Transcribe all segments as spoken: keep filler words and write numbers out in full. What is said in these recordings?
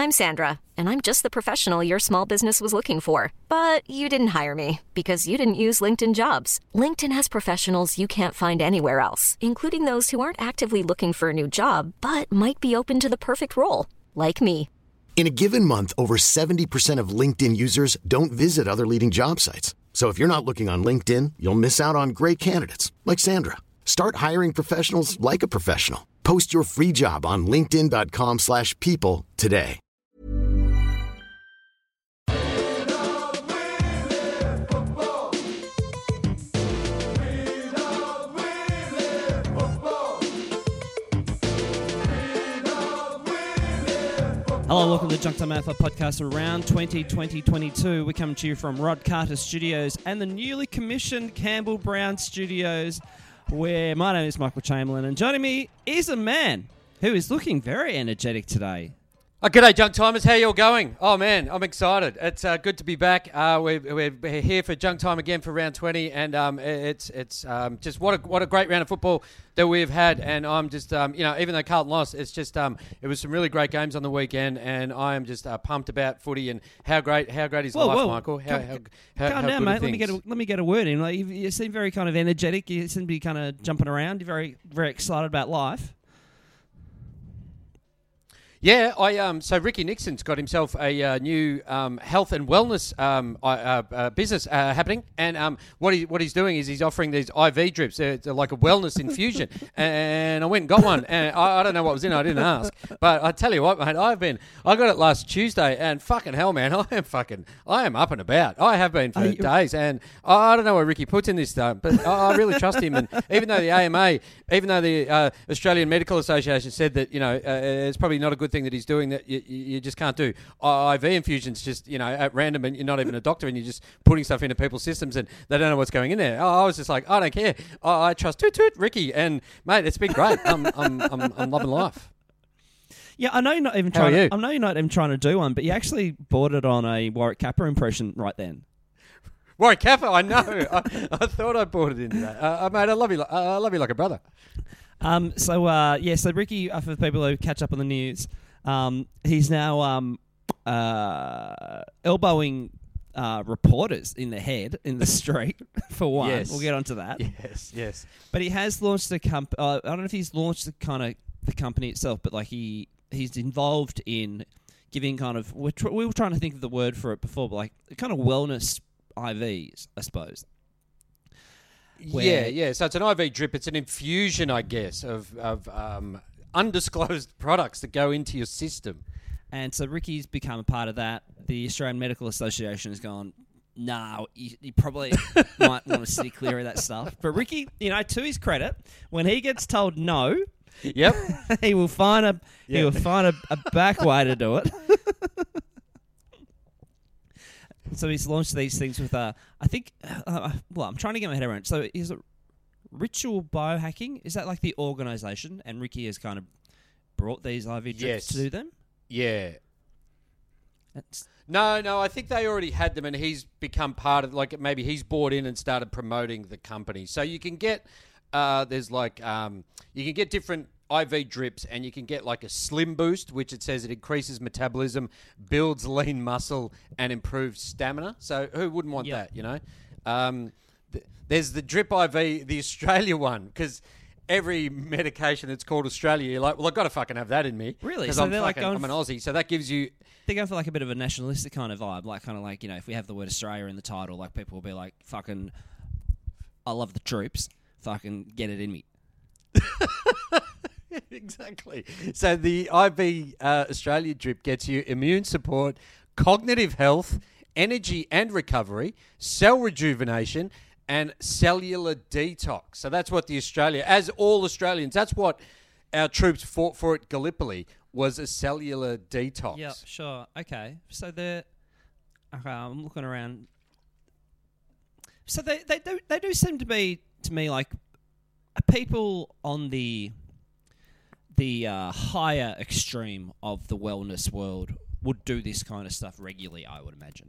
I'm Sandra, and I'm just the professional your small business was looking for. But you didn't hire me because you didn't use LinkedIn Jobs. LinkedIn has professionals you can't find anywhere else, including those who aren't actively looking for a new job, but might be open to the perfect role, like me. In a given month, over seventy percent of LinkedIn users don't visit other leading job sites. So if you're not looking on LinkedIn, you'll miss out on great candidates like Sandra. Start hiring professionals like a professional. Post your free job on linkedin dot com slash people today. Hello, welcome to Junk Time Alpha podcast around twenty twenty twenty-two. We're coming to you from Rod Carter Studios and the newly commissioned Campbell Brown Studios, where my name is Michael Chamberlain, and joining me is a man who is looking very energetic today. Oh, g'day, Junk Timers. How you all going? Oh, man, I'm excited. It's uh, good to be back. Uh, we're, we're here for Junk Time again for round twenty, and um, it's it's um, just what a what a great round of football that we've had. And I'm just, um, you know, even though Carlton lost, it's just um, it was some really great games on the weekend, and I am just uh, pumped about footy and how great how great is Whoa, life, whoa. Michael? How, Calm, how, how, calm how down, good mate. are Let me get a, things? let me get a word in. Like you, you seem very kind of energetic. You seem to be kind of jumping around. You're very very excited about life. Yeah, I um. So Ricky Nixon's got himself a uh, new um, health and wellness um uh, uh, business uh, happening, and um what he what he's doing is he's offering these I V drips. They're, they're like a wellness infusion, and I went and got one, and I, I don't know what was in it. I didn't ask, but I tell you what, mate, I've been I got it last Tuesday, and fucking hell, man, I am fucking I am up and about. I have been for Are you- days, and I, I don't know what Ricky puts in this stuff, but I, I really trust him. And even though the A M A, even though the uh, Australian Medical Association said that you know uh, it's probably not a good thing that he's doing, that you, you just can't do I V infusions just, you know, at random, and you're not even a doctor and you're just putting stuff into people's systems and they don't know what's going in there. I was just like, I don't care. I, I trust toot toot Ricky, and mate, it's been great. I'm I'm I'm, I'm loving life. Yeah, I know you're not even How are trying. you? To, I know you're not even trying to do one, but you actually bought it on a Warwick Kappa impression right then. Warwick Kappa, I know. I, I thought I bought it into that. Uh, mate, I love you. Like, I love you like a brother. Um, so uh, yeah, so Ricky, uh, for the people who catch up on the news, um, he's now um, uh, elbowing uh, reporters in the head in the street. For one, Yes. we'll get onto that. Yes, yes. But he has launched a comp. Uh, I don't know if he's launched the kind of the company itself, but like he he's involved in giving kind of we're tr- we were trying to think of the word for it before, but like kind of wellness I Vs, I suppose. Where- Yeah, yeah. So it's an I V drip. It's an infusion, I guess, of of um, undisclosed products that go into your system. And so Ricky's become a part of that. The Australian Medical Association has gone, nah, you, you probably might want to steer clear of that stuff. But Ricky, you know, to his credit, when he gets told no, Yep. he will find a he Yeah. will find a, a back way to do it. So he's launched these things with, uh, I think, uh, well, I'm trying to get my head around it. So is it Ritual Biohacking? Is that like the organisation? And Ricky has kind of brought these I V drips Yes. to them? Yeah. That's, No, no, I think they already had them, and he's become part of, like, maybe he's bought in and started promoting the company. So you can get, uh, there's like, um, you can get different I V drips, and you can get like a Slim Boost, which it says it increases metabolism, builds lean muscle, and improves stamina. So who wouldn't want Yep. that, you know? Um, th- there's the Drip I V, the Australia one, because every medication that's called Australia, you're like, well, I've got to fucking have that in me. Really? Because So I'm, they're like fucking- going I'm an f- Aussie. So that gives you... They're going for like a bit of a nationalistic kind of vibe, like kind of like, you know, if we have the word Australia in the title, like people will be like, fucking, I love the troops, fucking get it in me. Exactly. So the I V uh, Australia drip gets you immune support, cognitive health, energy and recovery, cell rejuvenation, and cellular detox. So that's what the Australia, as all Australians, that's what our troops fought for at Gallipoli, was a cellular detox. Yep, sure. Okay. So they're, okay, I'm looking around. So they, they do they do seem to be, to me, like people on the the uh, higher extreme of the wellness world would do this kind of stuff regularly, I would imagine.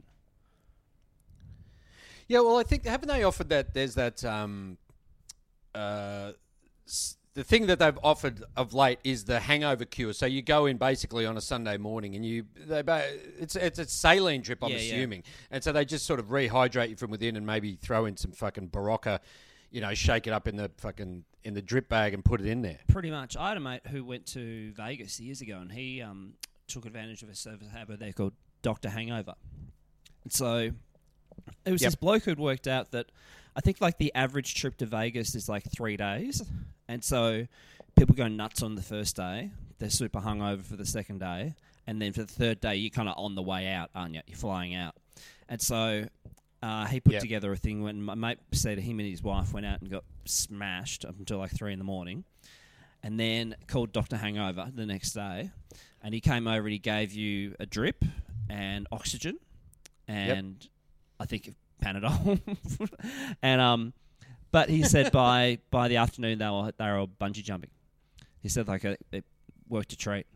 Yeah, well, I think, haven't they offered that, there's that, um, uh, s- the thing that they've offered of late is the hangover cure. So you go in basically on a Sunday morning and you they, it's it's a saline drip, I'm Yeah, yeah. assuming, and so they just sort of rehydrate you from within and maybe throw in some fucking Barocca, you know, shake it up in the fucking in the drip bag and put it in there. Pretty much. I had a mate who went to Vegas years ago, and he um, took advantage of a service habit there called Doctor Hangover. And so it was Yep. this bloke who'd worked out that I think like the average trip to Vegas is like three days. And so people go nuts on the first day. They're super hungover for the second day. And then for the third day, you're kind of on the way out, aren't you? You're flying out. And so uh, he put Yep. together a thing when my mate said him and his wife went out and got smashed up until like three in the morning. And then called Doctor Hangover the next day. And he came over and he gave you a drip and oxygen and yep. I think Panadol. and um, But he said by by the afternoon they were, they were all bungee jumping. He said like a, it worked a treat.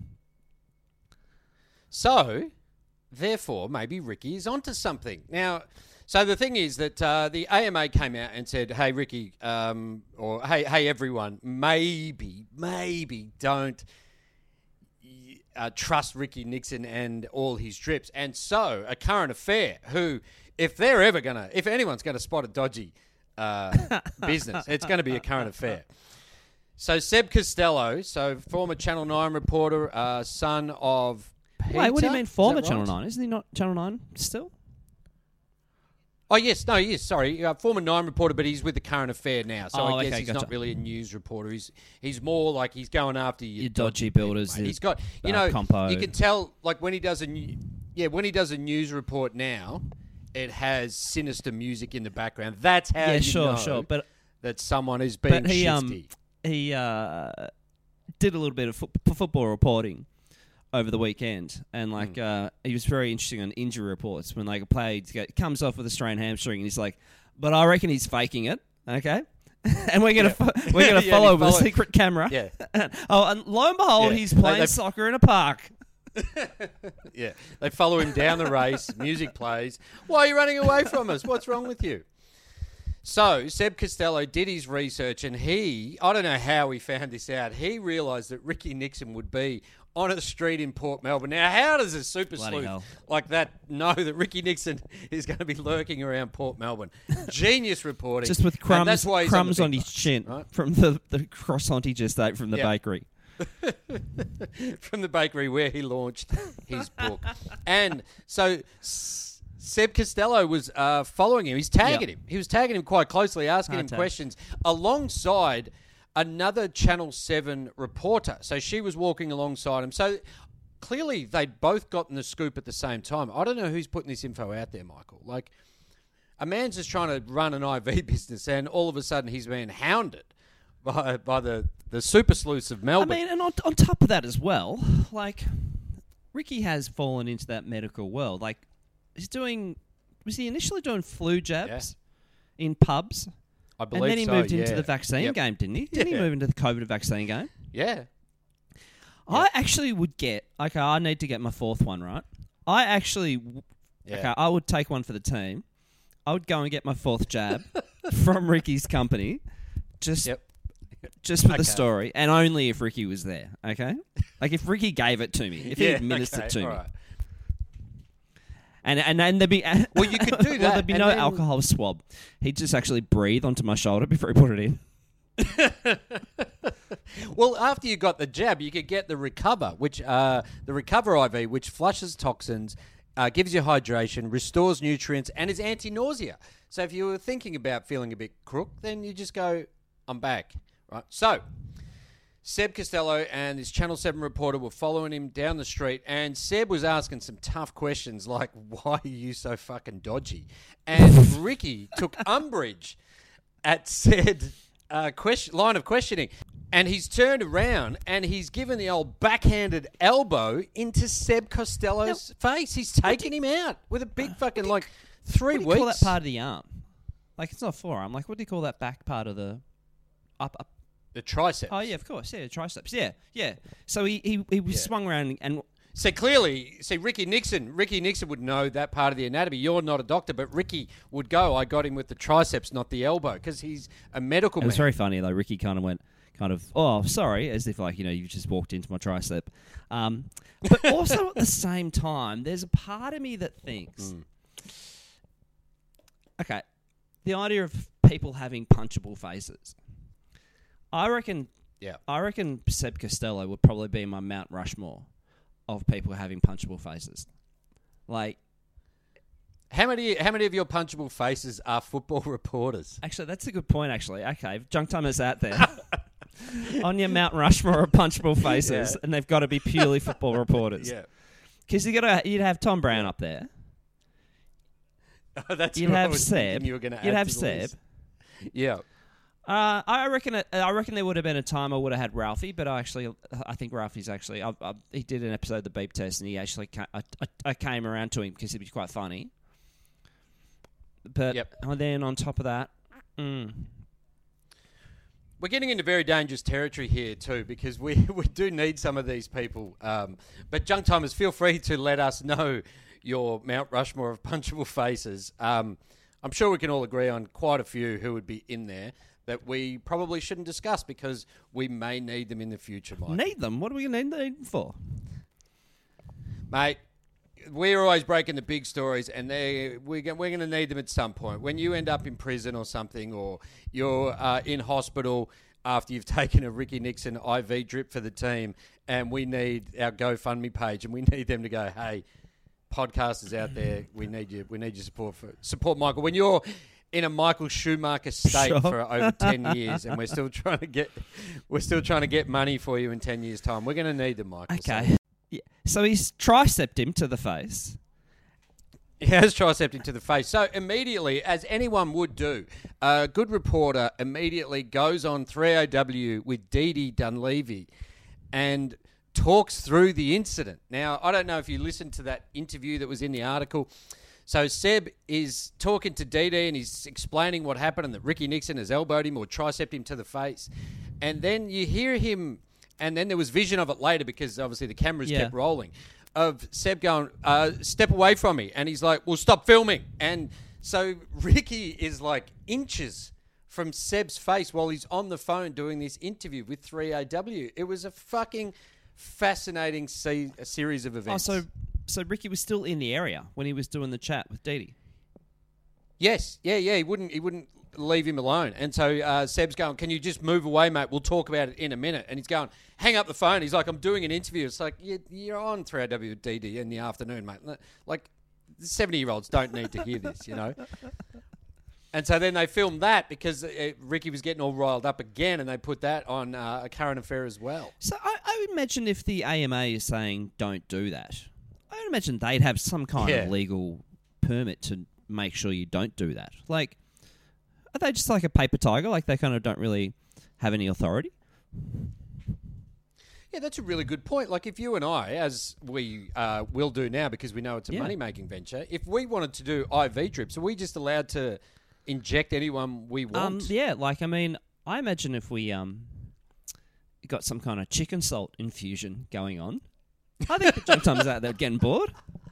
So, therefore, maybe Ricky is onto something. Now, so the thing is that uh, the A M A came out and said, hey, Ricky, um, or hey, hey, everyone, maybe, maybe don't uh, trust Ricky Nixon and all his drips. And so, a current affair who, if they're ever going to, if anyone's going to spot a dodgy uh, business, it's going to be a current affair. So, Seb Costello, so former Channel nine reporter, uh, son of Peter. Wait, what do you mean former right? Channel nine? Isn't he not Channel nine still? Oh, yes. No, he is. Sorry. Uh, former Nine reporter, but he's with the Current Affair now. So Oh, I guess okay, he's gotcha. not really a news reporter. He's he's more like he's going after your, Your dodgy builders, mate. your, He's got, you uh, know, compo. you can tell, like, when he does a new, yeah, when he does a news report now, it has sinister music in the background. That's how Yeah, you sure, know sure. But that someone is being but he shifty. um he uh, did a little bit of fo- football reporting over the weekend, and like Mm. uh, he was very interesting on injury reports when like a player comes off with a strained hamstring, and he's like, "But I reckon he's faking it." Okay, and we're gonna Yeah. fo- we're gonna Yeah, follow and he with a follow- secret camera. Yeah. oh, and lo and behold, Yeah. he's They- playing they- soccer in a park. Yeah, they follow him down the race. Music plays. Why are you running away from us? What's wrong with you? So, Seb Costello did his research, and he, I don't know how he found this out, he realised that Ricky Nixon would be on a street in Port Melbourne. Now, how does a super Bloody sleuth hell. like that know that Ricky Nixon is going to be lurking around Port Melbourne? Genius reporting. Just with And crumbs, that's why he's crumbs the on big his bucks, chin right? from the, the croissant he just ate from the Yeah. bakery. From the bakery where he launched his book. And so S- Seb Costello was uh, following him. He's tagging Yep. him. He was tagging him quite closely, asking Hard him tag. questions alongside another Channel seven reporter. So she was walking alongside him. So clearly they'd both gotten the scoop at the same time. I don't know who's putting this info out there, Michael. Like, a man's just trying to run an I V business, and all of a sudden he's being hounded by by the, the super sleuths of I Melbourne. mean, and on, on top of that as well, like, Ricky has fallen into that medical world. Like, he's doing, was he initially doing flu jabs in pubs? I believe And then he so, moved into yeah. the vaccine Yep. game, didn't he? Didn't Yeah. he move into the COVID vaccine game? Yeah. I actually would get, okay, I need to get my fourth one, right? I actually, w- Yeah. okay, I would take one for the team. I would go and get my fourth jab from Ricky's company, just Yep. just for Okay. the story, and only if Ricky was there, okay? Like, if Ricky gave it to me, if he Yeah, administered okay, to all me. right. And and then there'd be Well, you could do well, that, there'd be and no then- alcohol swab. He'd just actually breathe onto my shoulder before he put it in. Well, after you got the jab, you could get the Recover, which uh, the Recover I V, which flushes toxins, uh, gives you hydration, restores nutrients, and is anti-nausea. So if you were thinking about feeling a bit crook, then you just go, I'm back. Right. So Seb Costello and this Channel seven reporter were following him down the street, and Seb was asking some tough questions like, why are you so fucking dodgy? And Ricky took umbrage at said uh, question, line of questioning. And he's turned around and he's given the old backhanded elbow into Seb Costello's face. He's taken him out with a big fucking, like, three What do you weeks. call that part of the arm? Like, it's not forearm. Like, what do you call that back part of the up up? The triceps. Oh yeah, of course. Yeah, triceps. Yeah, yeah. So he he, he was Yeah. swung around and So clearly, see, Ricky Nixon, Ricky Nixon would know that part of the anatomy. You're not a doctor, but Ricky would go, I got him with the triceps, not the elbow, because he's a medical it was man. very funny though. Ricky kind of went kind of, oh, sorry, as if like, you know, you've just walked into my tricep. Um, but also at the same time, there's a part of me that thinks, mm. okay, the idea of people having punchable faces. I reckon, yeah, I reckon Seb Costello would probably be my Mount Rushmore of people having punchable faces. Like, how many how many of your punchable faces are football reporters? Actually, that's a good point, actually. Okay, Junk Time is out there. On your Mount Rushmore of punchable faces, yeah. and they've got to be purely football reporters. Yeah. Because you got to, you'd have Tom Brown up there. Oh, that's you'd have Seb. You were gonna you'd add have to the Seb. list. Yeah. Uh, I reckon. It, I reckon there would have been a time I would have had Ralphie, but I actually, I think Ralphie's actually. I, I, he did an episode of the Beep Test, and he actually, ca- I, I, I came around to him because he was quite funny. But yep. and then on top of that, mm. we're getting into very dangerous territory here too, because we, we do need some of these people. Um, but Junk Timers, feel free to let us know your Mount Rushmore of punchable faces. Um, I'm sure we can all agree on quite a few who would be in there that we probably shouldn't discuss because we may need them in the future, Mike. Need them? What are we going to need them for? Mate, we're always breaking the big stories, and they we're going we're to need them at some point. When you end up in prison or something, or you're uh, in hospital after you've taken a Ricky Nixon I V drip for the team, and we need our GoFundMe page, and we need them to go, hey, podcasters out there, we need you. We need your support for support Michael. When you're in a Michael Schumacher state sure. for over ten years, and we're still trying to get we're still trying to get money for you in ten years' time, we're going to need them, Michael. Okay. So. Yeah. So he's tricepped him to the face. He has tricepped him to the face. So immediately, as anyone would do, a good reporter immediately goes on three O W with Dee Dee Dunleavy and talks through the incident. Now, I don't know if you listened to that interview that was in the article. So Seb is talking to Dee Dee and he's explaining what happened and that Ricky Nixon has elbowed him or tricepped him to the face. And then you hear him... And then there was vision of it later because obviously the cameras yeah. kept rolling of Seb going, uh, step away from me. And he's like, well, stop filming. And so Ricky is like inches from Seb's face while he's on the phone doing this interview with three A W. It was a fucking fascinating se- a series of events. Oh, so, so Ricky was still in the area when he was doing the chat with Dee Dee? Yes. Yeah, yeah. He wouldn't, he wouldn't leave him alone. And so uh, Seb's going, can you just move away, mate? We'll talk about it in a minute. And he's going, hang up the phone. He's like, I'm doing an interview. It's like, you're, you're on three O W with D D in the afternoon, mate. Like, seventy-year-olds don't need to hear this, you know? And so then they filmed that because uh, Ricky was getting all riled up again, and they put that on uh, A Current Affair as well. So I, I would imagine if the A M A is saying don't do that, I would imagine they'd have some kind yeah. of legal permit to make sure you don't do that. Like, are they just like a paper tiger? Like they kind of don't really have any authority? Yeah, that's a really good point. Like if you and I, as we uh, will do now because we know it's a yeah. money-making venture, if we wanted to do I V drips, are we just allowed to inject anyone we want? Um, yeah, like I mean, I imagine if we um got some kind of chicken salt infusion going on, I think the junk timers out there getting bored.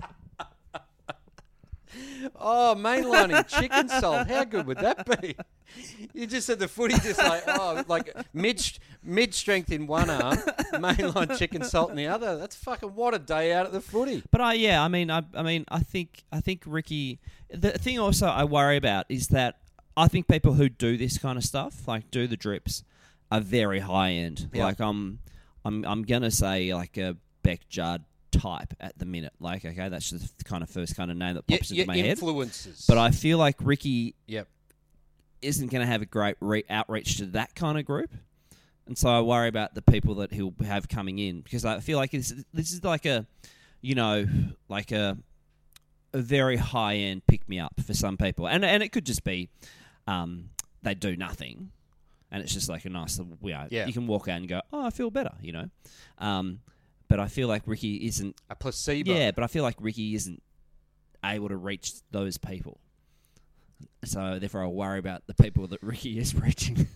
Oh, mainlining chicken salt. How good would that be? You just said the footy just like, oh, like mid, mid-strength in one arm, mainline chicken salt in the other. That's fucking what a day out at the footy. But I, yeah, I mean, I, I mean, I think, I think Ricky. The thing also I worry about is that I think people who do this kind of stuff, like do the drips, are very high end. Yeah. Like I'm, I'm, I'm gonna say like a Beck Judd type at the minute. Like, okay, that's just the kind of first kind of name that pops yeah, into yeah, my influences. head. But I feel like Ricky yep. isn't going to have a great re- outreach to that kind of group. And so I worry about the people that he'll have coming in because I feel like this, this is like a, you know, like a a very high-end pick-me-up for some people. And and it could just be um, they do nothing and it's just like a nice, you know, yeah. you can walk out and go, oh, I feel better, you know. Um But I feel like Ricky isn't... A placebo. Yeah, but I feel like Ricky isn't able to reach those people. So, therefore, I worry about the people that Ricky is reaching.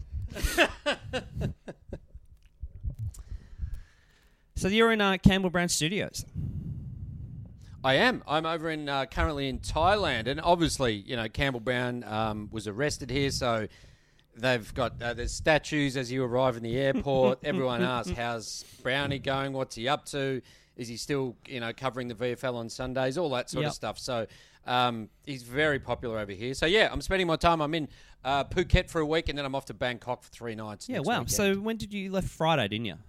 So, you're in uh, Campbell Brown Studios. I am. I'm over in uh, currently in Thailand. And obviously, you know, Campbell Brown um, was arrested here, so... they've got uh, there's statues as you arrive in the airport. Everyone asks, "How's Brownie going? What's he up to? Is he still, you know, covering the V F L on Sundays? All that sort Yep. of stuff." So um, he's very popular over here. So yeah, I'm spending my time. I'm in uh, Phuket for a week, and then I'm off to Bangkok for three nights. Yeah, next wow. weekend. So when did you left Friday, didn't you?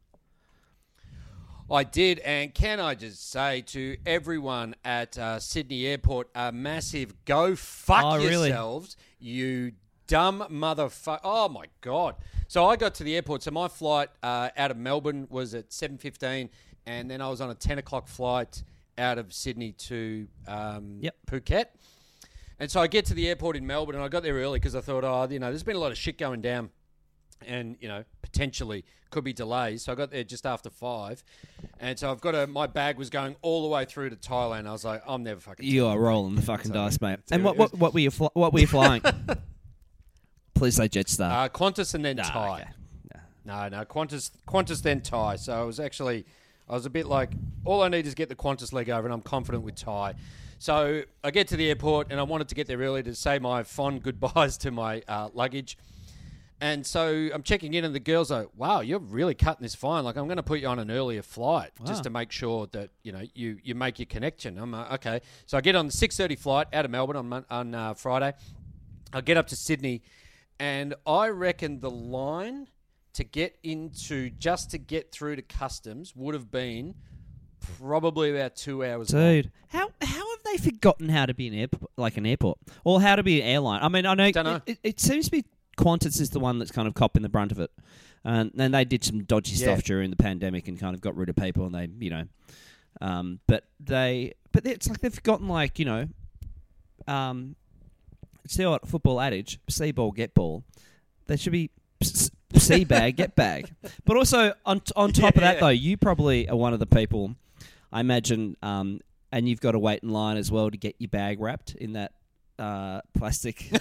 I did, and can I just say to everyone at uh, Sydney Airport, a massive go fuck Oh, really? yourselves, you dumb motherfucker. Oh, my God. So I got to the airport. So my flight uh, out of Melbourne was at seven fifteen, and then I was on a ten o'clock flight out of Sydney to um, Yep. Phuket. And so I get to the airport in Melbourne, and I got there early because I thought, oh, you know, there's been a lot of shit going down. And, you know, potentially could be delays. So I got there just after five. And so I've got a, my bag was going all the way through to Thailand. I was like, I'm never fucking. You are rolling the fucking So, dice, mate. so And what, it was- what what were you fl- what were you flying? Please say Jetstar. Uh, Qantas and then Nah, Thai. okay. No, no, Qantas, Qantas then Thai. So I was actually, I was a bit like, all I need is get the Qantas leg over, and I'm confident with Thai. So I get to the airport, and I wanted to get there early to say my fond goodbyes to my uh, luggage. And so I'm checking in, and the girls are, wow, you're really cutting this fine. Like, I'm going to put you on an earlier flight Wow. just to make sure that, you know, you, you make your connection. I'm uh, okay. So I get on the six thirty flight out of Melbourne on, Mon- on uh, Friday. I get up to Sydney, and I reckon the line to get into, just to get through to customs, would have been probably about two hours long. Dude, how how have they forgotten how to be an airport, like an airport, or how to be an airline? I mean, I know, Dunno. It, it, it seems to be Qantas is the one that's kind of copping the brunt of it, and then they did some dodgy Yeah. stuff during the pandemic and kind of got rid of people, and they, you know, um, but they, but it's like they've forgotten, like, you know, um, it's the old football adage: see ball, get ball. They should be. See bag, get bag. But also, on on top of that, Yeah. though, you probably are one of the people, I imagine, um, and you've got to wait in line as well to get your bag wrapped in that uh, plastic.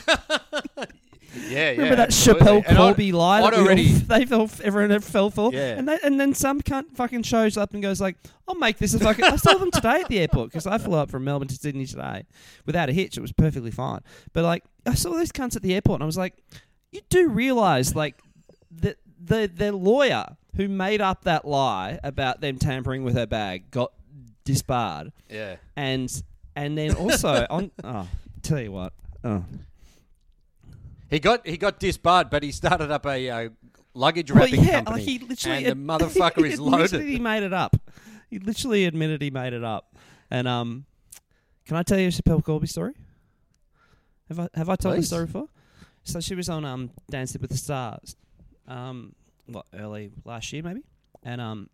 Yeah, Remember yeah, that absolutely. Chappelle And I'd- Colby lie I'd that we already- all, they fell, everyone fell for? Yeah. And, they, and then some cunt fucking shows up and goes like, I'll make this a fucking... I saw them today at the airport because I flew up from Melbourne to Sydney today without a hitch. It was perfectly fine. But, like, I saw those cunts at the airport and I was like, you do realise, like, that the, the lawyer who made up that lie about them tampering with her bag got disbarred. Yeah. And and then also... on oh, tell you what. Oh. He got he got disbarred, but he started up a uh, luggage Well, wrapping yeah, company. like he literally and the motherfucker he is admitted loaded. He made it up. He literally admitted he made it up. And um, can I tell you a Chappelle Colby story? Have I have I told this Please. story before? So she was on um Dancing with the Stars, um, what early last year maybe, and um,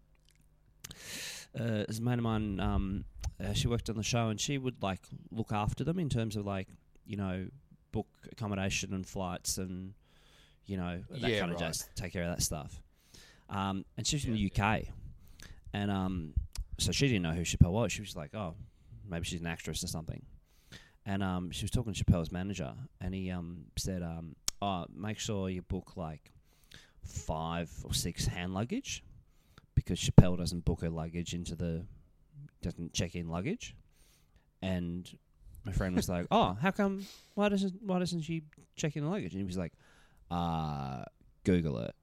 uh, as a mate of mine, um, uh, she worked on the show and she would like look after them in terms of like, you know, book accommodation and flights and, you know, that Yeah, kind of right. just take care of that stuff. Um, and she was from the U K, and um, so she didn't know who Chappelle was. She was like, oh, maybe she's an actress or something. And um, she was talking to Chappelle's manager, and he um, said, um, oh, make sure you book like five or six hand luggage, because Chappelle doesn't book her luggage into the, doesn't check in luggage. And my friend was like, oh, how come, why doesn't why doesn't she check in the luggage? And he was like, uh, Google it.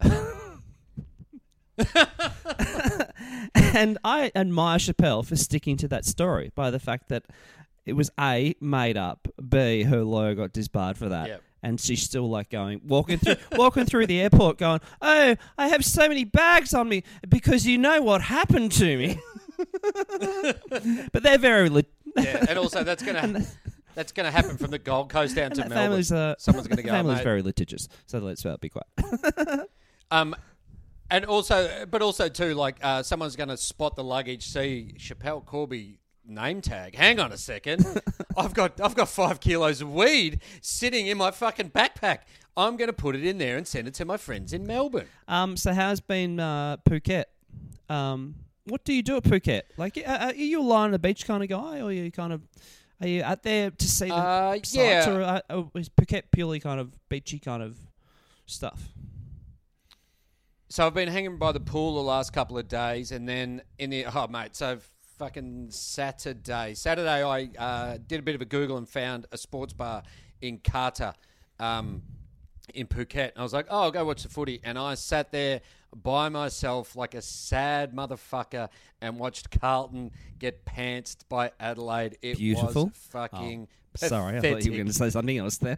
And I admire Chappelle for sticking to that story by the fact that it was A, made up, B, her lawyer got disbarred for that. Yep. And she's still like going, walking through, walking through the airport going, oh, I have so many bags on me because you know what happened to me. But they're very, lit- Yeah, and also that's gonna that's gonna happen from the Gold Coast down and to that Melbourne. family's, uh, Someone's gonna go, family's mate. very litigious. So let's uh, be quiet. Um, and also, but also too, like uh, someone's gonna spot the luggage, see Chappelle Corby name tag. Hang on a second, I've got I've got five kilos of weed sitting in my fucking backpack. I'm gonna put it in there and send it to my friends in Melbourne. Um, so how's been uh, Phuket? Um, what do you do at Phuket? Like, uh, are you a lie on the beach kind of guy, or are you kind of are you out there to see the Uh, sights, yeah. or, uh, or is Phuket purely kind of beachy kind of stuff? So I've been hanging by the pool the last couple of days, and then in the oh mate, so fucking Saturday, Saturday I uh, did a bit of a Google and found a sports bar in Carter, um, in Phuket. And I was like, oh, I'll go watch the footy. And I sat there by myself like a sad motherfucker and watched Carlton get pantsed by Adelaide. It Beautiful. was fucking Oh, pathetic. sorry, I thought you were going to say something else there.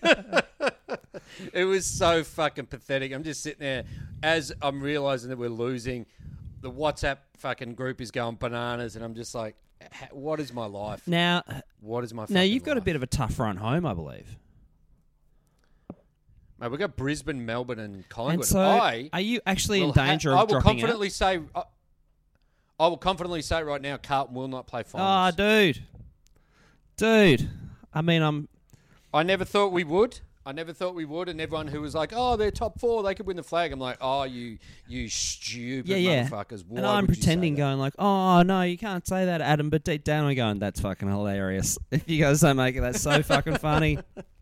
It was so fucking pathetic. I'm just sitting there as I'm realising that we're losing. The WhatsApp fucking group is going bananas, and I'm just like, "H- what is my life? Now, What is my now fucking you've got a life?" bit of a tough run home, I believe. Mate, we've got Brisbane, Melbourne, and And Collingwood. so, I are you actually will in danger ha- of I will dropping confidently say, I, I will confidently say right now, Carlton will not play out? finals. Oh, dude. Dude. I mean, I'm... I never thought we would. I never thought we would, and everyone who was like, "Oh, they're top four, they could win the flag," I'm like, "Oh, you, you stupid Yeah, yeah. motherfuckers!" Why and I'm would you say pretending, that? going like, "Oh no, you can't say that, Adam." But deep down, I'm going, "That's fucking hilarious." If you guys don't make it, that's so fucking funny.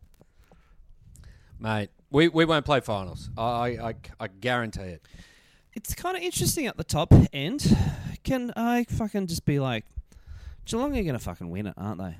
Mate, we, we won't play finals. I, I, I guarantee it. It's kind of interesting at the top end. Can I fucking just be like, Geelong are gonna fucking win it, aren't they?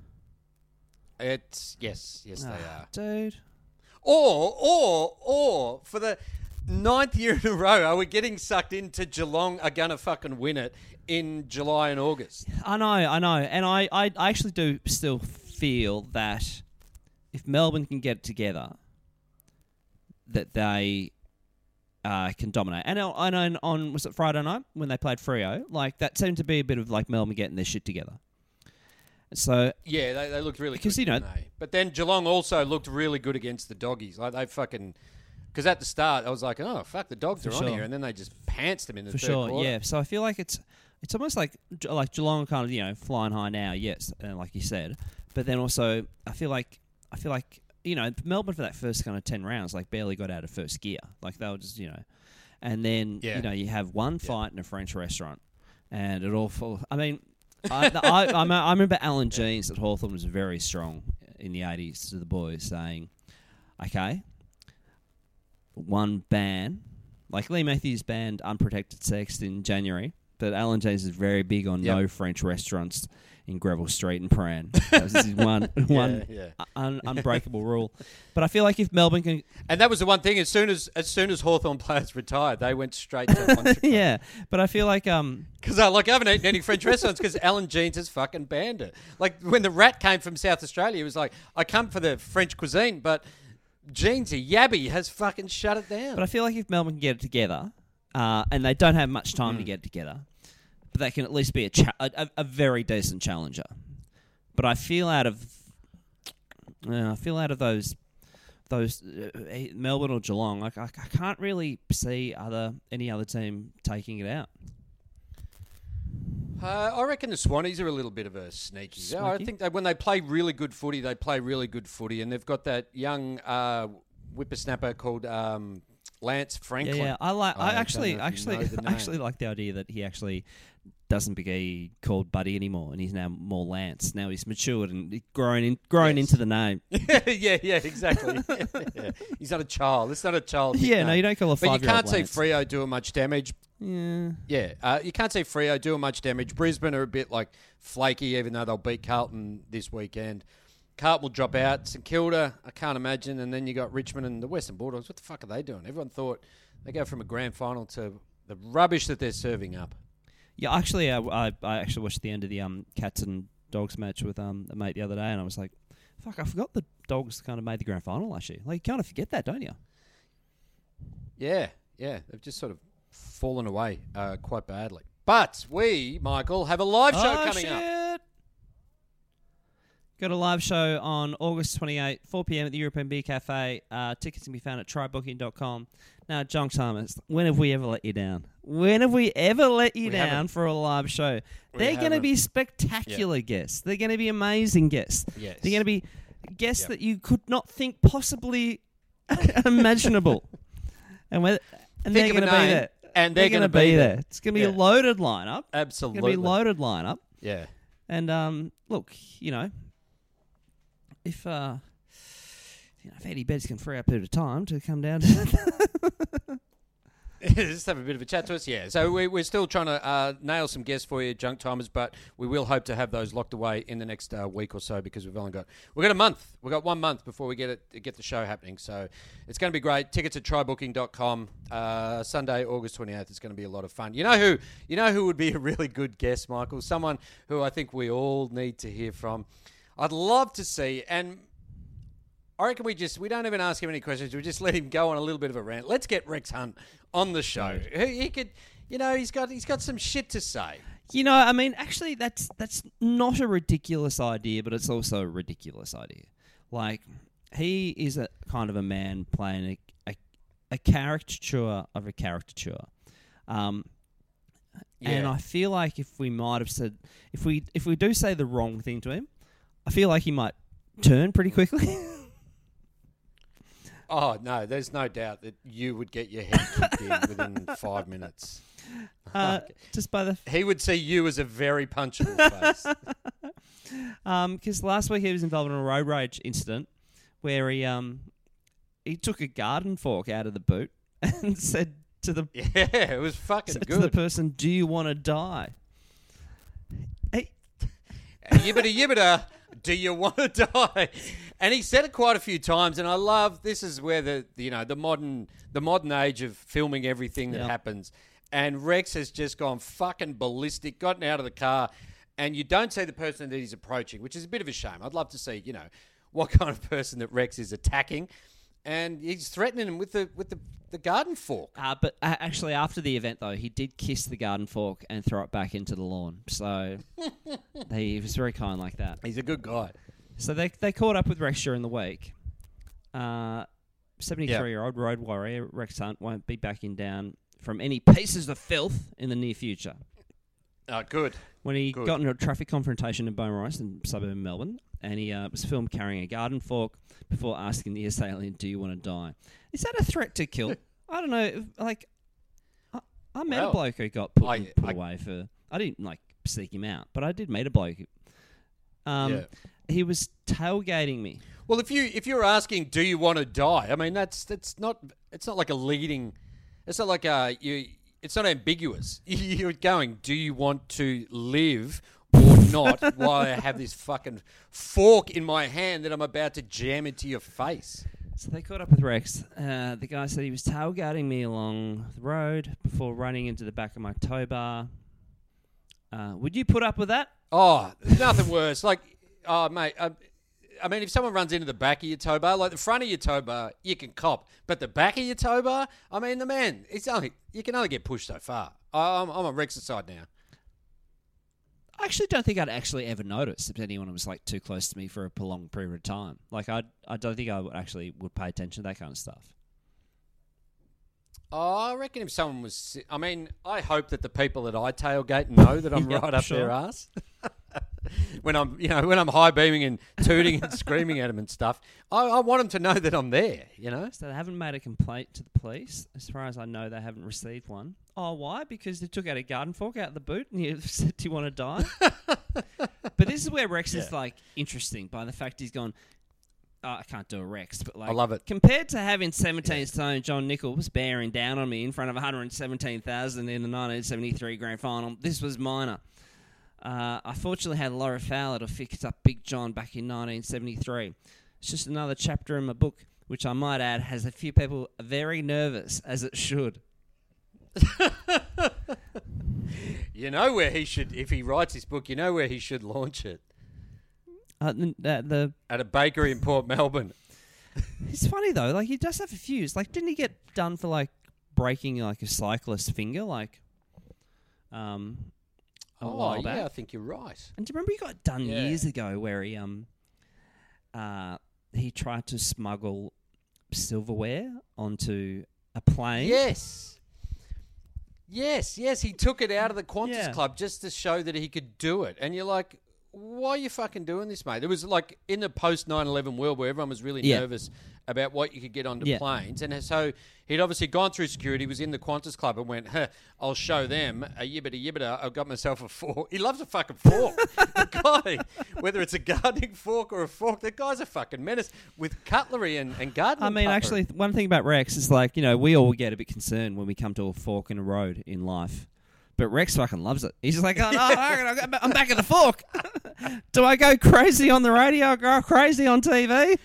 It's yes, yes, they Ah, are. dude. Or, or, or for the ninth year in a row, are we getting sucked into Geelong are gonna fucking win it in July and August? I know, I know, and I, I, I actually do still feel that if Melbourne can get it together, that they uh, can dominate. And on, I know on was it Friday night when they played Freo, like that seemed to be a bit of like Melbourne getting their shit together. So Yeah, they, they looked really Because, good, you know- didn't they? But then Geelong also looked really good against the Doggies. Like they fucking because at the start I was like, oh fuck, the Dogs For are on sure. here, and then they just pantsed them in the for third sure, quarter. yeah. So I feel like it's it's almost like like Geelong kind of you know flying high now, yes, uh, like you said, but then also I feel like I feel like you know Melbourne for that first kind of ten rounds like barely got out of first gear, like they were just you know, and then Yeah. you know you have one fight in a French restaurant, and it all fall. I mean, I I, I, I remember Alan Jeans at Hawthorn was very strong in the eighties to the boys saying, okay, one ban. Like Lee Matthews banned unprotected sex in January, but Alan James is very big on Yep. no French restaurants in Greville Street and Prahran. That was his one, one yeah. un, unbreakable rule. But I feel like if Melbourne can, And that was the one thing. As soon as as soon as Hawthorn players retired, they went straight to a Monster yeah. But I feel like um, Because I like I haven't eaten any French restaurants because Alan Jeans has fucking banned it. Like when the Rat came from South Australia, he was like, I come for the French cuisine, but Jeansy Yabby has fucking shut it down. but I feel like if Melbourne can get it together, uh, and they don't have much time to get it together, but they can at least be a, cha- a, a a very decent challenger. But I feel out of, uh, I feel out of those, those uh, Melbourne or Geelong, like I, I can't really see other any other team taking it out. Uh, I reckon the Swannies are a little bit of a sneaky. I Sneaky? think that when they play really good footy, they play really good footy, and they've got that young uh, whippersnapper called um, Lance Franklin. Yeah, yeah. I like. I, I don't actually, know if you actually, know the I name. actually like the idea that he actually doesn't be called Buddy anymore, and he's now more Lance. Now he's matured and grown in, grown Yes. into the name. yeah, yeah, exactly. Yeah. He's not a child. It's not a child. Yeah, nickname. no, you don't call a But you five-year-old can't see Lance. Freo doing much damage. Yeah. Yeah, uh, you can't say Freo doing much damage. Brisbane are a bit like flaky, even though they'll beat Carlton this weekend. Carlton will drop out. St Kilda, I can't imagine. And then you got Richmond and the Western Bulldogs. What the fuck are they doing? Everyone thought they go from a grand final to the rubbish that they're serving up. Yeah, actually, I, I, I actually watched the end of the um Cats and Dogs match with um a mate the other day, and I was like, "Fuck, I forgot the Dogs kind of made the grand final last year." Like, you kind of forget that, don't you? Yeah, yeah, they've just sort of fallen away uh, quite badly. But we, Michael, have a live show oh, coming shit. up. Got a live show on August twenty-eighth, four p.m. at the European Beer Cafe. Uh, tickets can be found at try booking dot com. Now, John Thomas, when have we ever let you down? When have we ever let you We down haven't. for a live show? We They're going to haven't. be spectacular guests. They're going to be amazing guests. Yes. They're going to be guests Yep. that you could not think possibly imaginable. and we're, and Think they're of a going to be name, there. and they're gonna gonna be there. there. It's going to be Yeah. a loaded lineup. Absolutely. It's going to be a loaded lineup. Yeah. And um, look, you know, if uh, you know, if Eddie Betts can free up a bit of time to come down, to Just have a bit of a chat to us, yeah. So we, we're still trying to uh, nail some guests for you, Junk Timers, but we will hope to have those locked away in the next uh, week or so because we've only got we've got a month. We've got one month before we get it get the show happening. So it's going to be great. Tickets at try booking dot com. Uh, Sunday, August twenty-eighth. It's going to be a lot of fun. You know who? You know who would be a really good guest, Michael? Someone who I think we all need to hear from. I'd love to see and. I reckon we just, we don't even ask him any questions. We just let him go on a little bit of a rant. Let's get Rex Hunt on the show. He, he could, you know, he's got he's got some shit to say. You know, I mean, actually, that's that's not a ridiculous idea, but it's also a ridiculous idea. Like, he is a kind of a man playing a, a, a caricature of a caricature. Um, Yeah. And I feel like if we might have said, if we if we do say the wrong thing to him, I feel like he might turn pretty quickly. Oh, no, there's no doubt that you would get your head kicked in within five minutes. Uh, just by the... He would see you as a very punchable face. Because um, last week he was involved in a road rage incident where he um he took a garden fork out of the boot and said to the... Yeah, it was fucking said good. to the person, do you want to die? Hey. Yibbida yibbida, do you want to die? And he said it quite a few times, and I love this is where the you know the modern the modern age of filming everything that Yep. happens. And Rex has just gone fucking ballistic, gotten out of the car, and you don't see the person that he's approaching, which is a bit of a shame. I'd love to see, you know, what kind of person that Rex is attacking, and he's threatening him with the with the, the garden fork. Uh, but uh, actually, after the event, though, he did kiss the garden fork and throw it back into the lawn. So he was very kind like that. He's a good guy. So they they caught up with Rex during the week. Uh, seventy-three-year-old road warrior Rex Hunt won't be backing down from any pieces of filth in the near future. Oh, good. When he Good. got into a traffic confrontation in Beaumaris, in suburb of Melbourne, and he uh, was filmed carrying a garden fork before asking the assailant, do you want to die? Is that a threat to kill? I don't know. if- Like, I, I met Well, a bloke who got put, I- put I- away for... I didn't, like, seek him out, but I did meet a bloke. Um, Yeah. He was tailgating me. Well, if you if you're asking, do you want to die? I mean, that's that's not it's not like a leading. It's not like a you. It's not ambiguous. You're going, do you want to live or not? While I have this fucking fork in my hand that I'm about to jam into your face. So they caught up with Rex. Uh, the guy said he was tailgating me along the road before running into the back of my tow bar. Uh, would you put up with that? Oh, there's nothing worse. Like, oh mate. Uh, I mean, if someone runs into the back of your tow bar, like the front of your tow bar, you can cop. But the back of your tow bar, I mean, the man, it's only you can only get pushed so far. I'm, I'm on Rex's side now. I actually don't think I'd actually ever notice if anyone was like too close to me for a prolonged period of time. Like, I I don't think I would actually would pay attention to that kind of stuff. Oh, I reckon if someone was... si- I mean, I hope that the people that I tailgate know that I'm Yeah, right up sure. their ass. when I'm, you know, when I'm high beaming and tooting and screaming at them and stuff, I, I want them to know that I'm there. You know. So they haven't made a complaint to the police. As far as I know, they haven't received one. Oh, why? Because they took out a garden fork out of the boot and you said, do you want to die? But this is where Rex is, Yeah. like, interesting by the fact he's gone, oh, I can't do a Rex, but, like... I love it. Compared to having seventeen stone John Nichols bearing down on me in front of one hundred seventeen thousand in the nineteen seventy-three grand final, this was minor. Uh, I fortunately had Laura Fowler to fix up Big John back in nineteen seventy-three. It's just another chapter in my book, which I might add has a few people very nervous, as it should. You know where he should, if he writes his book, you know where he should launch it. Uh, the, the At a bakery in Port Melbourne. It's funny though, like he does have a few. Like, didn't he get done for like breaking like a cyclist's finger, like um a Oh, while yeah, back? I think you're right. And do you remember he got done Yeah. years ago where he um uh he tried to smuggle silverware onto a plane? Yes. Yes, yes, he took it out of the Qantas Yeah. Club just to show that he could do it. And you're like, why are you fucking doing this, mate? It was like in the post nine eleven world where everyone was really Yeah. nervous about what you could get onto Yeah. planes. And so he'd obviously gone through security, was in the Qantas Club and went, huh, I'll show them a yibbida yibbida. I've got myself a fork. He loves a fucking fork. The guy, whether it's a gardening fork or a fork, the guy's a fucking menace with cutlery and, and gardening I mean, cutlery. actually, one thing about Rex is like, you know, we all get a bit concerned when we come to a fork in a road in life. But Rex fucking loves it. He's just like, oh, no, I'm back at the fork. Do I go crazy on the radio or go crazy on T V?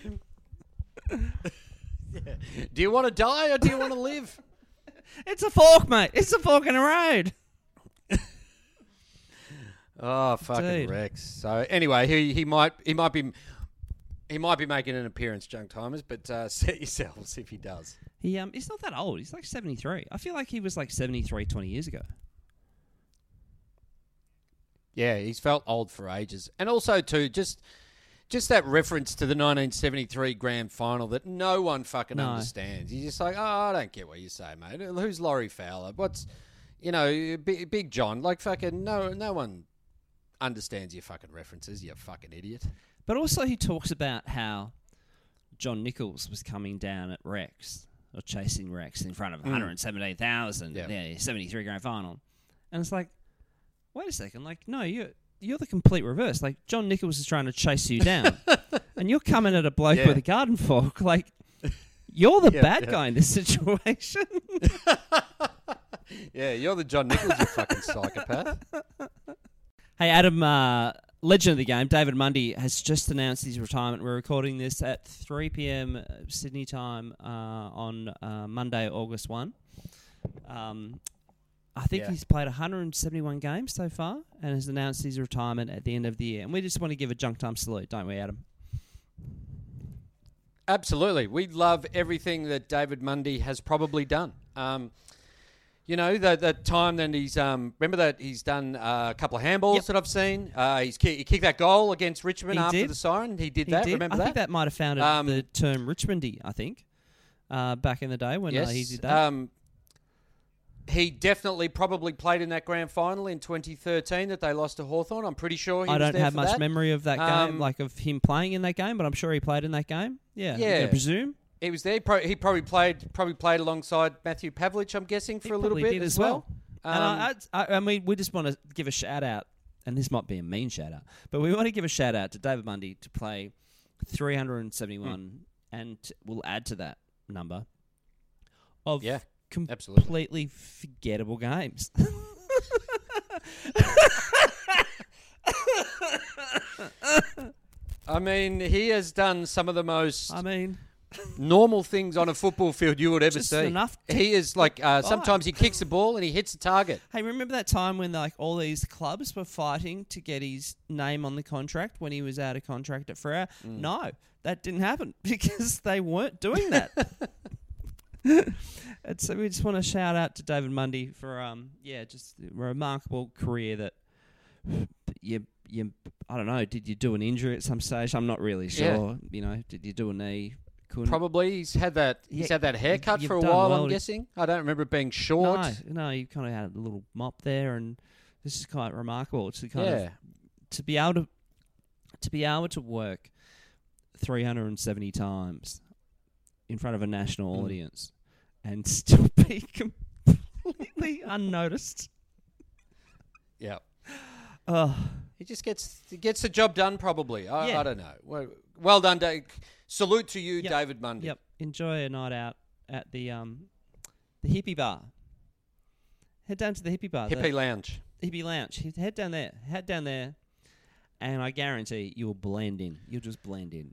Yeah. Do you want to die or do you want to live? It's a fork, mate. It's a fork in a road. Oh, fucking Dude. Rex. So anyway, he he might he might be he might be making an appearance, Junk Timers, but uh, set yourselves if he does. He um, he's not that old. He's like seventy-three. I feel like he was like seventy-three twenty years ago. Yeah, he's felt old for ages, and also too just just that reference to the nineteen seventy-three grand final that no one fucking No. understands. You're just like, oh, I don't get what you say, mate. Who's Laurie Fowler? What's you know, Big, Big John? Like fucking no no one understands your fucking references. You fucking idiot. But also he talks about how John Nichols was coming down at Rex, or chasing Rex in front of one hundred seventeen thousand. Yeah. Yeah, seventy-three grand final. And it's like, wait a second. Like, no, you're, you're the complete reverse. Like, John Nichols is trying to chase you down. And you're coming at a bloke Yeah. with a garden fork. Like, you're the Yeah, bad yeah. guy in this situation. Yeah, you're the John Nichols, you fucking psychopath. Hey, Adam, uh, legend of the game, David Mundy, has just announced his retirement. We're recording this at three p.m. Sydney time uh, on uh, Monday, August first. Um, I think Yeah. he's played one hundred seventy-one games so far and has announced his retirement at the end of the year. And we just want to give a junk time salute, don't we, Adam? Absolutely. We love everything that David Mundy has probably done. Um, you know, that that time that he's, um, remember that he's done uh, a couple of handballs Yep. that I've seen. Uh, he's ki- he kicked that goal against Richmond He after did. the siren. He did He that. did. Remember I that? think that might have founded Um, the term Richmondy, I think, uh, back in the day when yes. uh, he did that. Um, he definitely probably played in that grand final in twenty thirteen that they lost to Hawthorn. I'm pretty sure he I was don't there have for much that. memory of that game, Um, like of him playing in that game, but I'm sure he played in that game. Yeah, Yeah. I presume. He was there. He pro- he probably played probably played alongside Matthew Pavlich, I'm guessing, for He a little probably bit did as well. and Um, I, I, I mean, we just want to give a shout out, and this might be a mean shout out, but we want to give a shout out to David Mundy to play three hundred seventy-one, and t- we'll add to that number of Yeah, com- absolutely. completely forgettable games. I mean, he has done some of the most I mean, normal things on a football field you would ever Just see. enough to he is like uh, get by. sometimes he kicks the ball and he hits the target. hey, remember that time when like all these clubs were fighting to get his name on the contract when he was out of contract at Freo? Mm. No, that didn't happen because they weren't doing that. And so we just want to shout out to David Mundy for um yeah, just a remarkable career that you you I don't know, did you do an injury at some stage? I'm not really Yeah. sure. You know, did you do a knee? Couldn't. Probably he's had that he's Yeah, had that haircut you've for a done while. well I'm to- guessing. I don't remember it being short. No, no, you kind of had a little mop there, and this is quite remarkable to kind Yeah. of to be able to to be able to work three hundred seventy times in front of a national Mm. audience and still be completely unnoticed. Yeah. Oh, He just gets he gets the job done. Probably. I, Yeah. I don't know. Well, well done, Dave. Salute to you, Yep. David Mundy. yep. Enjoy a night out at the um the hippie bar. Head down to the hippie bar. the- Hippie Lounge. Hippie Lounge. Head down there. Head down there, and I guarantee you'll blend in. You'll just blend in.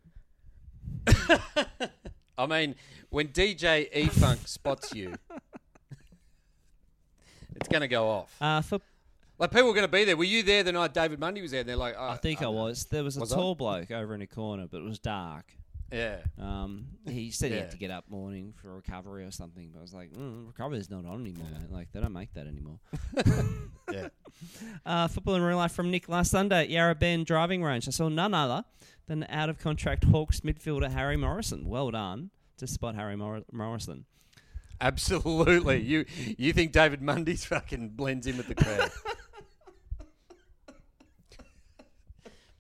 I mean, when D J E Funk spots you, it's going to go off. Uh, for Like people were going to be there. Were you there the night David Mundy was there? And they're like, oh, I think I don't know. was. There was a Was I? tall bloke over in a corner, but it was dark. Yeah. Um, he said he Yeah. had to get up morning for recovery or something. But I was like, mm, recovery's not on anymore. Like they don't make that anymore. Yeah. Uh, football in real life from Nick last Sunday at Yarra Bend driving range. I saw none other than out of contract Hawks midfielder Harry Morrison. Well done to spot Harry Mor- Morrison. Absolutely. You you think David Mundy's fucking blends in with the crowd?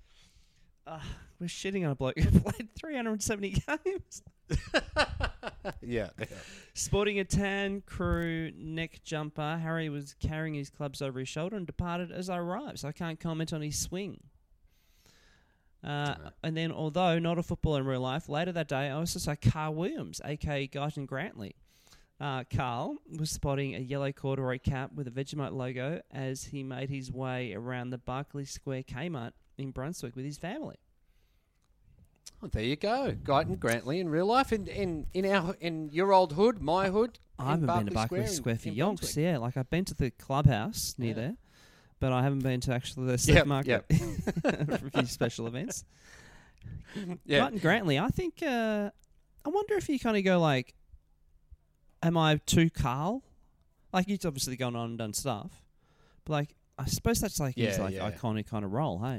Uh, we're shitting on a bloke who played three hundred seventy games. yeah, yeah. Sporting a tan crew neck jumper, Harry was carrying his clubs over his shoulder and departed as I arrived, so I can't comment on his swing. Uh, and then, although not a footballer in real life, later that day I also saw Carl Williams, aka Guyton Grantley. Uh, Carl was spotting a yellow corduroy cap with a Vegemite logo as he made his way around the Barclay Square Kmart in Brunswick with his family. Oh, there you go, Guyton Grantley in real life, in in in our in your old hood, my hood. I haven't been to Barclay Square, Square for yonks. Yeah, like I've been to the clubhouse near yeah. there, but I haven't been to actually the supermarket yep, yep. for a few special events. Yeah, Guyton Grantley. I think. Uh, I wonder if you kind of go like, am I too Carl? Like he's obviously gone on and done stuff, but like I suppose that's like yeah, his like yeah. iconic kind of role, hey.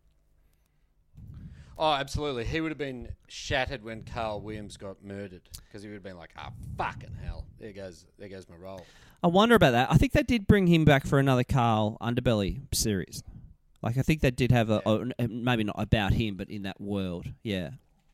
Oh, absolutely. He would have been shattered when Carl Williams got murdered because he would have been like, "Ah, oh, fucking hell! There goes, there goes my role." I wonder about that. I think they did bring him back for another Carl Underbelly series. Like I think they did have a, yeah. a maybe not about him, but in that world, yeah.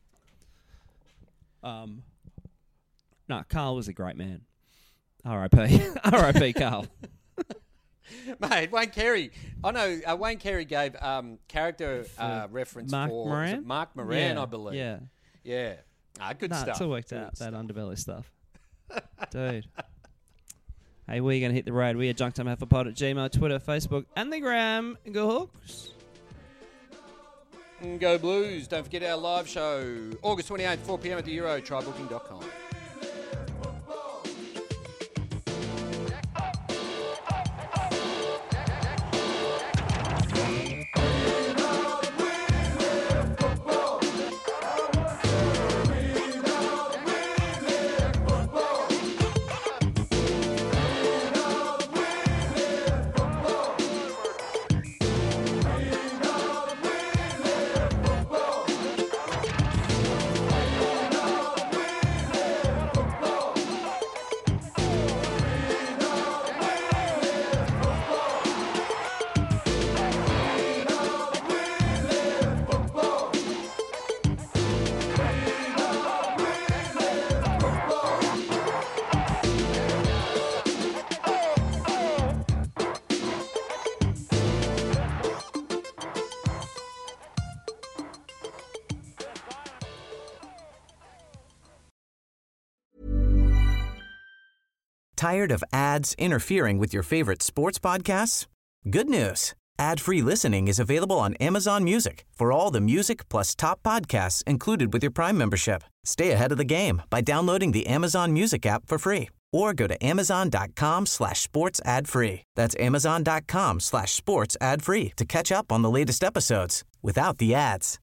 Um, no, Carl was a great man. R I P R I P Carl. Mate, Wayne Carey. I know uh, Wayne Carey gave um, character uh, reference Mark for Moran? Mark Moran, yeah, I believe. Yeah, yeah. Ah, good nah, stuff. It's all worked good out. stuff. That Underbelly stuff, dude. Hey, we're gonna hit the road. We are Junk Time Half a Pod at Gmail, Twitter, Facebook, and the Gram. Go Hawks. And go Blues. Don't forget our live show, August twenty-eighth, four p.m. at the Euro. try booking dot com. Tired of ads interfering with your favorite sports podcasts? Good news. Ad-free listening is available on Amazon Music for all the music plus top podcasts included with your Prime membership. Stay ahead of the game by downloading the Amazon Music app for free or go to amazon.com slash sports ad free. That's amazon.com slash sports ad free to catch up on the latest episodes without the ads.